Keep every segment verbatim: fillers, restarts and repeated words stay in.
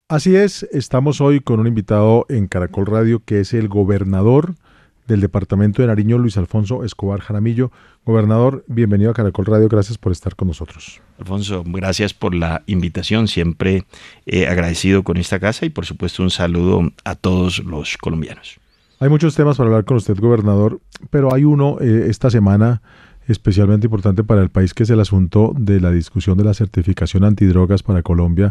Así es, estamos hoy con un invitado en Caracol Radio que es el gobernador del departamento de Nariño, Luis Alfonso Escobar Jaramillo. Gobernador, bienvenido a Caracol Radio, gracias por estar con nosotros. Alfonso, gracias por la invitación, siempre eh, agradecido con esta casa y por supuesto un saludo a todos los colombianos. Hay muchos temas para hablar con usted, gobernador, pero hay uno eh, esta semana especialmente importante para el país, que es el asunto de la discusión de la certificación antidrogas para Colombia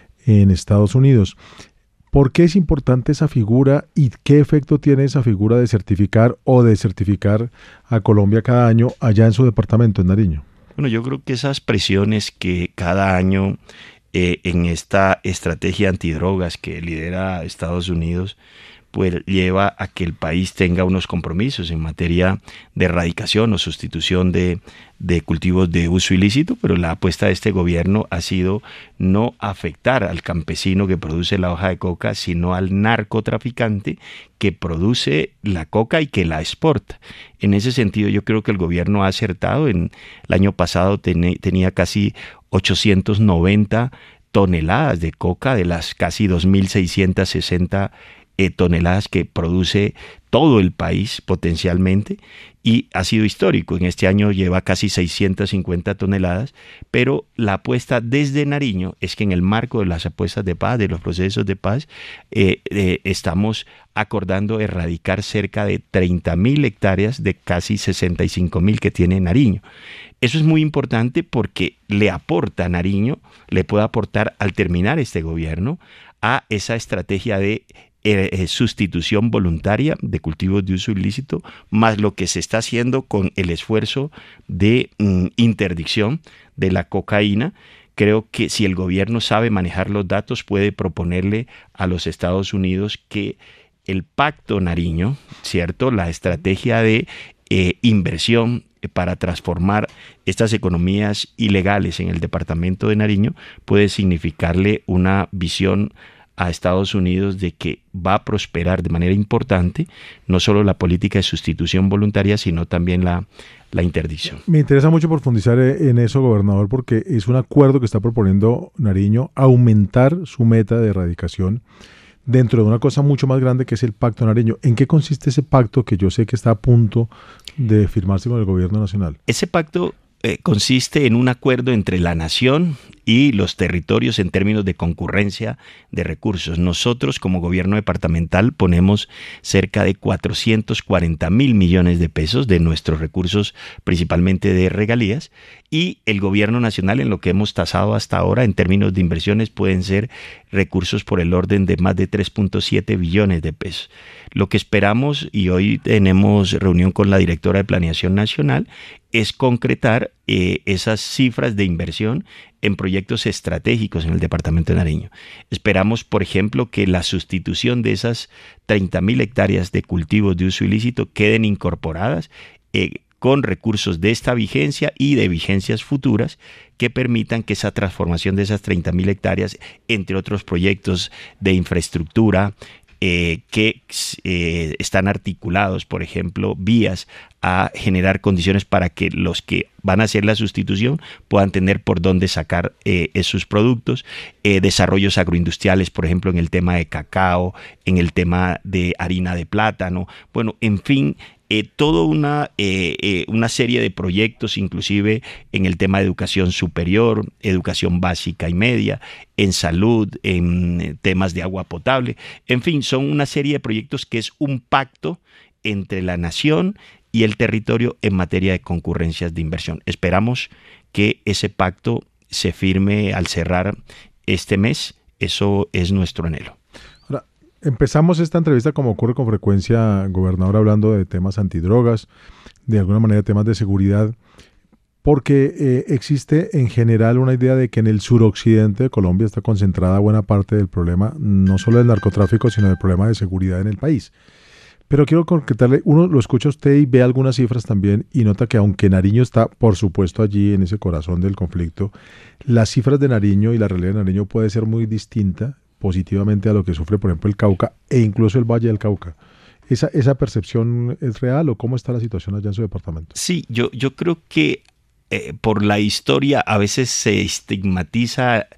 en Estados Unidos. ¿Por qué es importante esa figura y qué efecto tiene esa figura de certificar o de certificar a Colombia cada año allá en su departamento, en Nariño? Bueno, yo creo que esas presiones que cada año eh, en esta estrategia antidrogas que lidera Estados Unidos, pues lleva a que el país tenga unos compromisos en materia de erradicación o sustitución de, de cultivos de uso ilícito, pero la apuesta de este gobierno ha sido no afectar al campesino que produce la hoja de coca, sino al narcotraficante que produce la coca y que la exporta. En ese sentido, yo creo que el gobierno ha acertado. En el año pasado ten, tenía casi ochocientas noventa toneladas de coca de las casi dos mil seiscientas sesenta Eh, toneladas que produce todo el país potencialmente, y ha sido histórico. En este año lleva casi seiscientas cincuenta toneladas, pero la apuesta desde Nariño es que en el marco de las apuestas de paz, de los procesos de paz, eh, eh, estamos acordando erradicar cerca de treinta mil hectáreas de casi sesenta y cinco mil que tiene Nariño. Eso es muy importante porque le aporta a Nariño, le puede aportar al terminar este gobierno a esa estrategia de Eh, sustitución voluntaria de cultivos de uso ilícito, más lo que se está haciendo con el esfuerzo de mm, interdicción de la cocaína. Creo que si el gobierno sabe manejar los datos, puede proponerle a los Estados Unidos que el Pacto Nariño, ¿cierto?, la estrategia de eh, inversión para transformar estas economías ilegales en el departamento de Nariño, puede significarle una visión a Estados Unidos de que va a prosperar de manera importante no solo la política de sustitución voluntaria, sino también la, la interdicción. Me interesa mucho profundizar en eso, gobernador, porque es un acuerdo que está proponiendo Nariño, aumentar su meta de erradicación dentro de una cosa mucho más grande que es el Pacto Nariño. ¿En qué consiste ese pacto que yo sé que está a punto de firmarse con el gobierno nacional? Ese pacto eh, consiste en un acuerdo entre la nación y los territorios en términos de concurrencia de recursos. Nosotros, como gobierno departamental, ponemos cerca de cuatrocientos cuarenta mil millones de pesos de nuestros recursos, principalmente de regalías, y el gobierno nacional, en lo que hemos tasado hasta ahora en términos de inversiones, pueden ser recursos por el orden de más de tres punto siete billones de pesos. Lo que esperamos, y hoy tenemos reunión con la directora de Planeación Nacional, es concretar eh, esas cifras de inversión en proyectos estratégicos en el departamento de Nariño. Esperamos, por ejemplo, que la sustitución de esas treinta mil hectáreas de cultivos de uso ilícito queden incorporadas eh, con recursos de esta vigencia y de vigencias futuras que permitan que esa transformación de esas treinta mil hectáreas, entre otros proyectos de infraestructura, Eh, que eh, están articulados, por ejemplo, vías a generar condiciones para que los que van a hacer la sustitución puedan tener por dónde sacar eh, esos productos, eh, desarrollos agroindustriales, por ejemplo, en el tema de cacao, en el tema de harina de plátano, bueno, en fin, Eh, toda una, eh, eh, una serie de proyectos, inclusive en el tema de educación superior, educación básica y media, en salud, en temas de agua potable. En fin, son una serie de proyectos que es un pacto entre la nación y el territorio en materia de concurrencias de inversión. Esperamos que ese pacto se firme al cerrar este mes. Eso es nuestro anhelo. Empezamos esta entrevista, como ocurre con frecuencia, gobernador, hablando de temas antidrogas, de alguna manera temas de seguridad, porque eh, existe en general una idea de que en el suroccidente de Colombia está concentrada buena parte del problema, no solo del narcotráfico, sino del problema de seguridad en el país. Pero quiero concretarle, uno lo escucha usted y ve algunas cifras también y nota que aunque Nariño está, por supuesto, allí en ese corazón del conflicto, las cifras de Nariño y la realidad de Nariño puede ser muy distinta positivamente a lo que sufre, por ejemplo, el Cauca e incluso el Valle del Cauca. ¿Esa, esa percepción es real o cómo está la situación allá en su departamento? Sí, yo, yo creo que eh, por la historia a veces se estigmatiza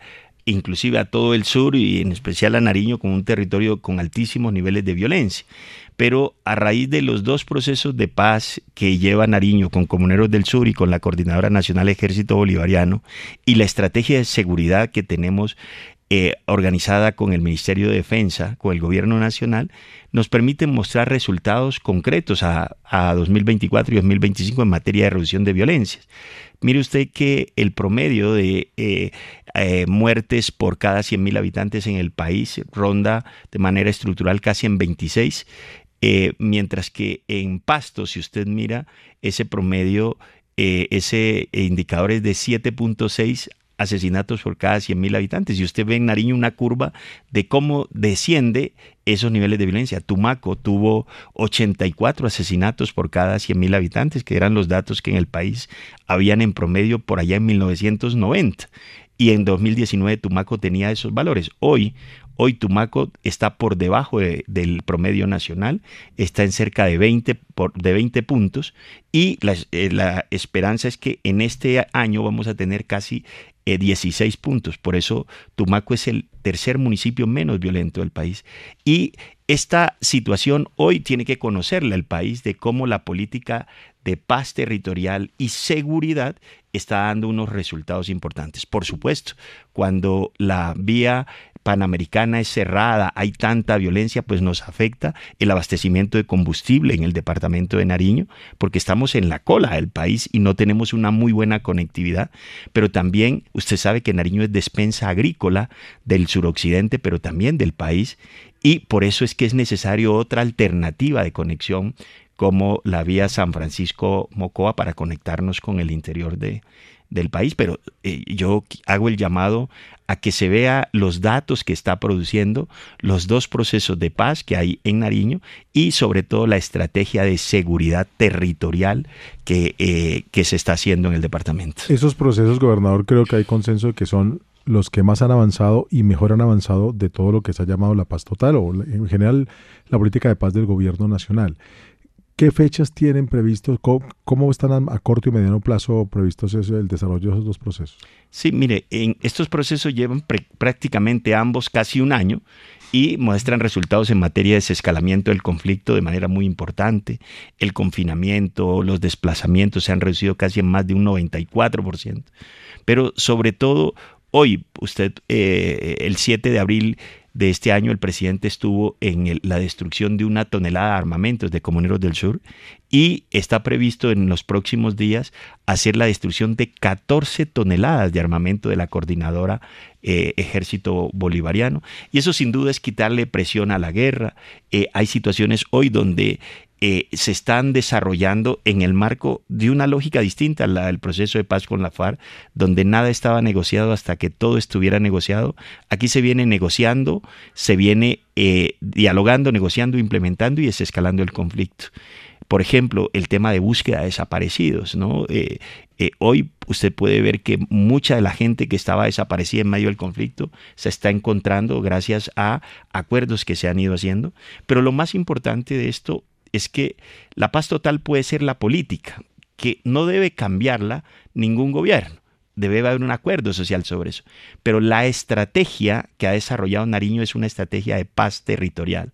inclusive a todo el sur y en especial a Nariño, como un territorio con altísimos niveles de violencia. Pero a raíz de los dos procesos de paz que lleva Nariño con Comuneros del Sur y con la Coordinadora Nacional Ejército Bolivariano y la estrategia de seguridad que tenemos eh, organizada con el Ministerio de Defensa, con el Gobierno Nacional, nos permiten mostrar resultados concretos a, a dos mil veinticuatro y dos mil veinticinco en materia de reducción de violencias. Mire usted que el promedio de eh, eh, muertes por cada cien mil habitantes en el país ronda de manera estructural casi en veintiséis, eh, mientras que en Pasto, si usted mira, ese promedio, eh, ese indicador es de siete punto seis asesinatos por cada cien mil habitantes. Y usted ve en Nariño una curva de cómo desciende esos niveles de violencia. Tumaco tuvo ochenta y cuatro asesinatos por cada cien mil habitantes, que eran los datos que en el país habían en promedio por allá en mil novecientos noventa. Y en dos mil diecinueve Tumaco tenía esos valores. Hoy, hoy Tumaco está por debajo de, del promedio nacional, está en cerca de veinte, por, de veinte puntos, y la, eh, la esperanza es que en este año vamos a tener casi eh, dieciséis puntos. Por eso Tumaco es el tercer municipio menos violento del país. Y esta situación hoy tiene que conocerla el país, de cómo la política de paz territorial y seguridad está dando unos resultados importantes. Por supuesto, cuando la vía panamericana es cerrada, hay tanta violencia, pues nos afecta el abastecimiento de combustible en el departamento de Nariño, porque estamos en la cola del país y no tenemos una muy buena conectividad. Pero también usted sabe que Nariño es despensa agrícola del suroccidente, pero también del país, y por eso es que es necesario otra alternativa de conexión como la vía San Francisco-Mocoa para conectarnos con el interior de, del país. Pero eh, yo hago el llamado a que se vea los datos que está produciendo los dos procesos de paz que hay en Nariño y sobre todo la estrategia de seguridad territorial que, eh, que se está haciendo en el departamento. Esos procesos, gobernador, creo que hay consenso de que son los que más han avanzado y mejor han avanzado de todo lo que se ha llamado la paz total o en general la política de paz del gobierno nacional. ¿Qué fechas tienen previstos? ¿Cómo, cómo están a, a corto y mediano plazo previstos eso, el desarrollo de esos dos procesos? Sí, mire, en estos procesos llevan pre, prácticamente ambos casi un año y muestran resultados en materia de desescalamiento del conflicto de manera muy importante. El confinamiento, los desplazamientos se han reducido casi en más de un noventa y cuatro por ciento. Pero sobre todo, hoy, usted, eh, el siete de abril de este año, el presidente estuvo en el, la destrucción de una tonelada de armamentos de Comuneros del Sur y está previsto en los próximos días hacer la destrucción de catorce toneladas de armamento de la Coordinadora eh, Ejército Bolivariano. Y eso sin duda es quitarle presión a la guerra. Eh, hay situaciones hoy donde Eh, se están desarrollando en el marco de una lógica distinta a la del proceso de paz con la FARC, donde nada estaba negociado hasta que todo estuviera negociado. Aquí se viene negociando, se viene eh, dialogando, negociando, implementando y desescalando el conflicto. Por ejemplo, el tema de búsqueda de desaparecidos, ¿no? Eh, eh, hoy usted puede ver que mucha de la gente que estaba desaparecida en medio del conflicto se está encontrando gracias a acuerdos que se han ido haciendo. Pero lo más importante de esto es que la paz total puede ser la política, que no debe cambiarla ningún gobierno. Debe haber un acuerdo social sobre eso. Pero la estrategia que ha desarrollado Nariño es una estrategia de paz territorial.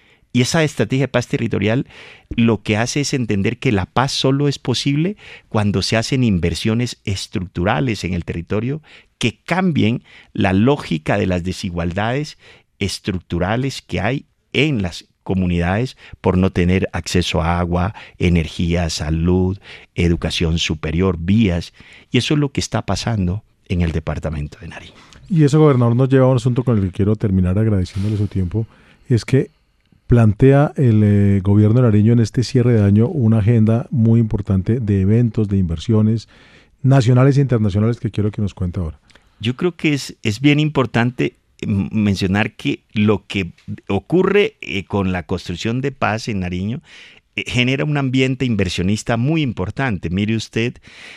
Y esa estrategia de paz territorial lo que hace es entender que la paz solo es posible cuando se hacen inversiones estructurales en el territorio que cambien la lógica de las desigualdades estructurales que hay en las comunidades por no tener acceso a agua, energía, salud, educación superior, vías. Y eso es lo que está pasando en el departamento de Nariño. Y eso, gobernador, nos lleva a un asunto con el que quiero terminar agradeciéndole su tiempo, es que plantea el eh, gobierno de Nariño en este cierre de año una agenda muy importante de eventos, de inversiones nacionales e internacionales que quiero que nos cuente ahora. Yo creo que es, es bien importante mencionar que lo que ocurre eh, con la construcción de paz en Nariño eh, genera un ambiente inversionista muy importante. Mire usted,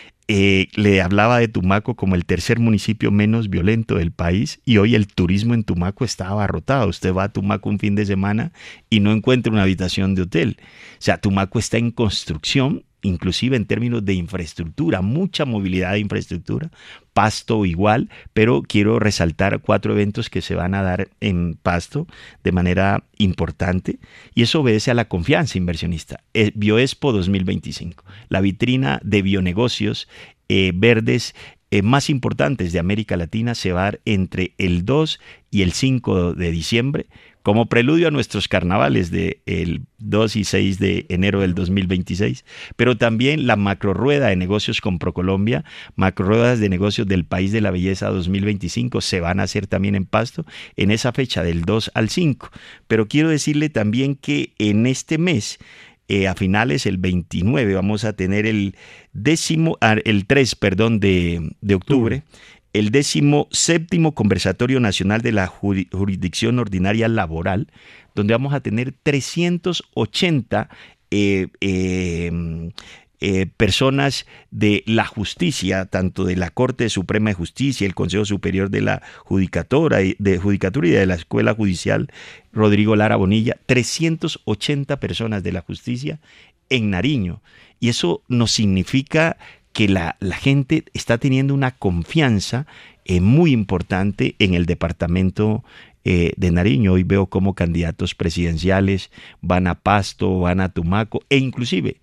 eh, le hablaba de Tumaco como el tercer municipio menos violento del país y hoy el turismo en Tumaco está abarrotado. Usted va a Tumaco un fin de semana y no encuentra una habitación de hotel. O sea, Tumaco está en construcción inclusive en términos de infraestructura, mucha movilidad de infraestructura. Pasto igual, pero quiero resaltar cuatro eventos que se van a dar en Pasto de manera importante, y eso obedece a la confianza inversionista. Eh, Bioexpo dos mil veinticinco, la vitrina de bionegocios eh, verdes eh, más importantes de América Latina, se va a dar entre el dos y el cinco de diciembre, como preludio a nuestros carnavales del dos y seis de enero del dos mil veintiséis, pero también la macrorueda de negocios con ProColombia, macroruedas de negocios del País de la Belleza dos mil veinticinco, se van a hacer también en Pasto en esa fecha del dos al cinco. Pero quiero decirle también que en este mes, eh, a finales, el veintinueve, vamos a tener el décimo, el tres, perdón, de, de octubre, el décimo séptimo conversatorio nacional de la jurisdicción ordinaria laboral, donde vamos a tener trescientas ochenta eh, eh, eh, personas de la justicia, tanto de la Corte Suprema de Justicia, el Consejo Superior de la Judicatura, de Judicatura y de la Escuela Judicial Rodrigo Lara Bonilla, trescientas ochenta personas de la justicia en Nariño. Y eso nos significa que la, la gente está teniendo una confianza eh, muy importante en el departamento eh, de Nariño. Hoy veo cómo candidatos presidenciales van a Pasto, van a Tumaco, e inclusive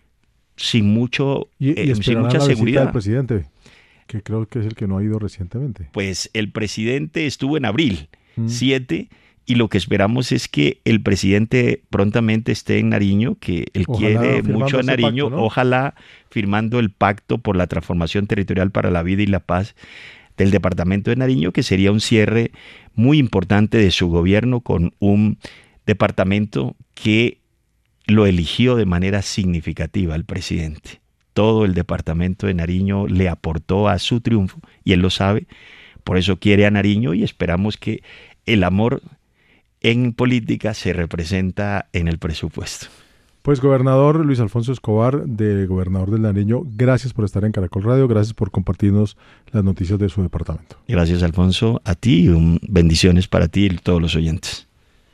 sin mucho y, y eh, sin mucha la seguridad. Del presidente, que creo que es el que no ha ido recientemente. Pues el presidente estuvo en abril siete, mm. y lo que esperamos es que el presidente prontamente esté en Nariño, que él ojalá quiere mucho a Nariño, pacto, ¿no? Ojalá firmando el pacto por la transformación territorial para la vida y la paz del departamento de Nariño, que sería un cierre muy importante de su gobierno con un departamento que lo eligió de manera significativa el presidente. Todo el departamento de Nariño le aportó a su triunfo y él lo sabe, por eso quiere a Nariño, y esperamos que el amor en política se representa en el presupuesto. Pues gobernador Luis Alfonso Escobar, de gobernador del Nariño, gracias por estar en Caracol Radio, gracias por compartirnos las noticias de su departamento. Gracias, Alfonso, a ti, y un, bendiciones para ti y todos los oyentes.